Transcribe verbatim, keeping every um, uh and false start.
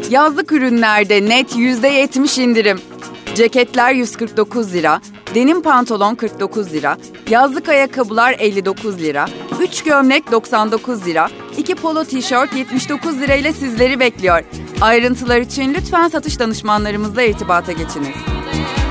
Yazlık ürünlerde net yüzde yetmiş indirim. Ceketler yüz kırk dokuz lira, denim pantolon kırk dokuz lira, yazlık ayakkabılar elli dokuz lira, üç gömlek doksan dokuz lira, iki polo tişört yetmiş dokuz lira ile sizleri bekliyor. Ayrıntılar için lütfen satış danışmanlarımızla irtibata geçiniz.